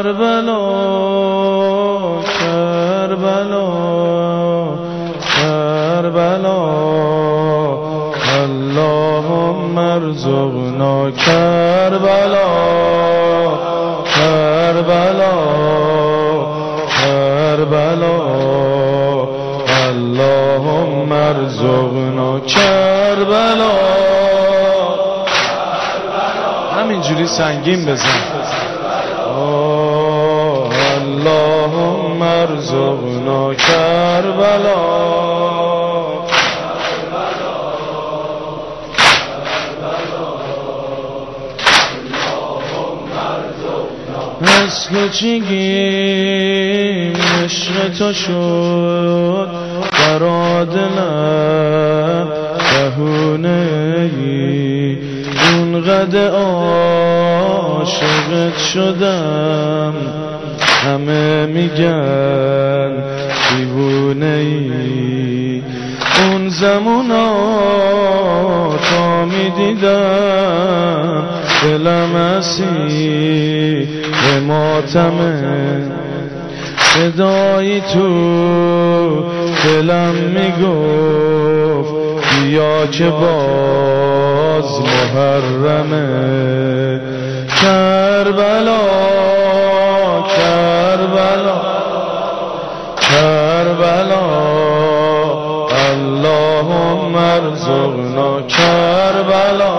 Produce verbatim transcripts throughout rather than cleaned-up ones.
کربلا کربلا کربلا اللهم ارزقنا کربلا کربلا کربلا اللهم ارزقنا کربلا. همینجوری سنگین بزن. اللهم ارزقنا کربلا. از کوچگی عشق تو شد برا دلم بهونه ای، اونقدر عاشقت شدم همه میگن دیوونه ای. اون زمونا تا میدیدم دلم اسیر ماتمه، صدایی تو دلم میگفت بیا که باز محرمه. کربلا کربلا کربلا اللهم ارزقنا کربلا.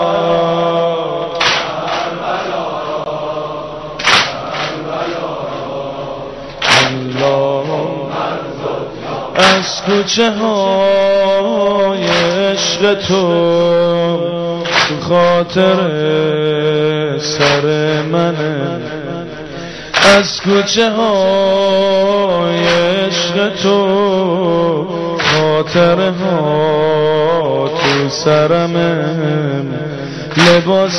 از کوچه های عشق تو تو خاطر سر منه، از کوچه های عشق تو خاطره ها تو سرمه. لباس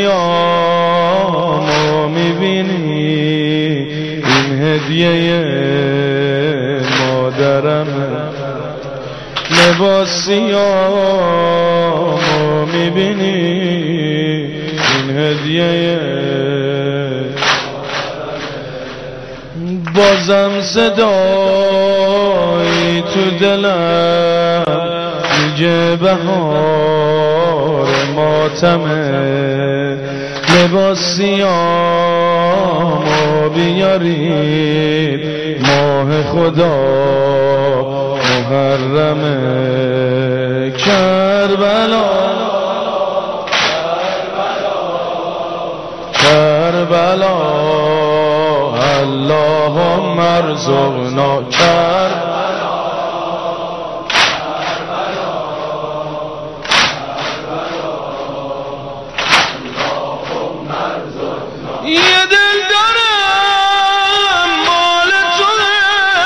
سیامو میبینی این هدیه مادرمه، لباس سیامو میبینی این هدیه. بازم صدایی تو دلم میگه بهار ماتمه، لباس سیامو بیارید ماه خدا محرمه. کربلا کربلا اللهم ارزقنا کربلا. یه دل دارم مال توه،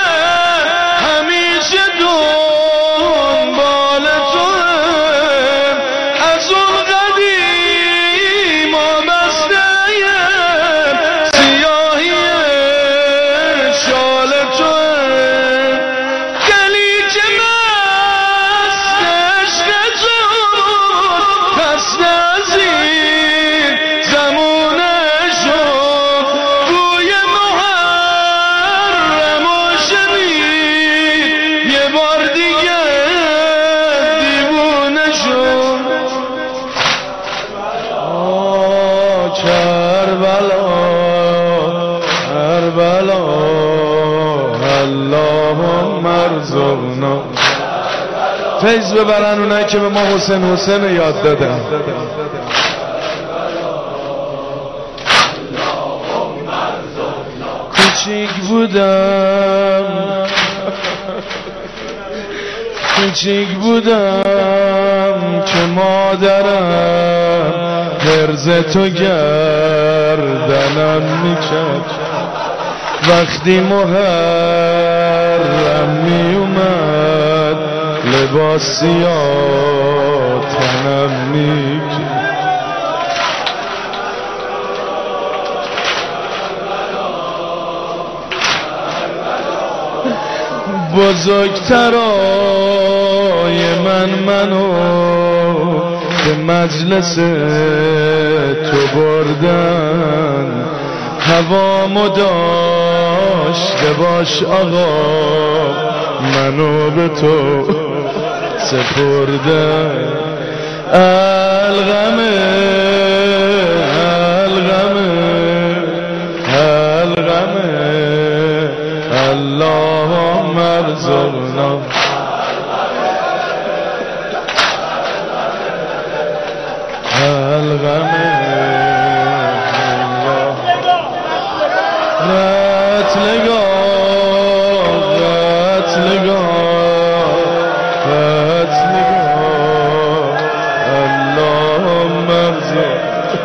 همیشه دنبال توه، از اون قدیم آمسته سیاهی شال توه، دلی که مست عشق تو خسته از این زمونه کربلا اللهم ارزقنا. فیض ببرن اونایی که به ما حسین حسین یاد دادن. کوچیک بودم کوچیک بودم که مادرم حرز تو گردنم میکرد، وقتی محرم می اومد لباس سیاه تنم میکرد. بزرگترای من منو به مجلس تو بردن، هوامو داشته باش آقا، منو به تو سپرده الغمه الغمه الغمه اللهم ارزقنا الغمه قتلگاه قتلگاه قتلگاه اللهم ارزق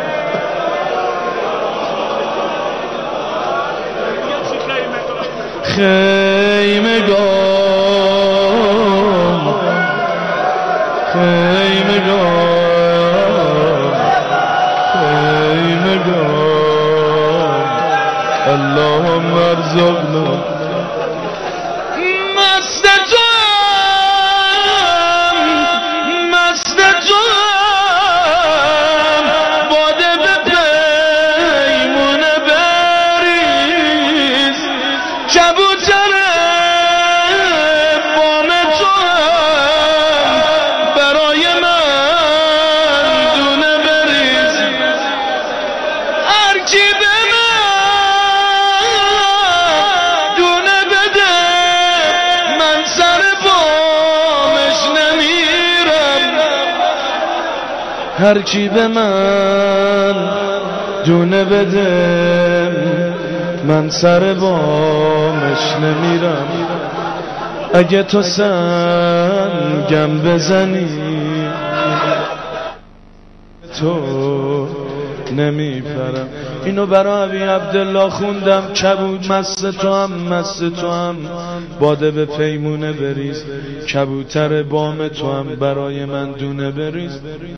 خیمگاه خیمگاه خیمگاه اللهم ارزقنا مست توام مست توام باده به پیمونه بریز کبوتر بام توام برای من دونه بریز هر کی به هر کی به من دونه بده من سر بامش نمیرم اگه تو سنگم بزنی تو نمیپرم. اینو برای ابی عبدالله خوندم. کبود مست تو هم مست تو هم باده به پیمونه بریز، کبوتر بام تو هم برای من دونه بریز.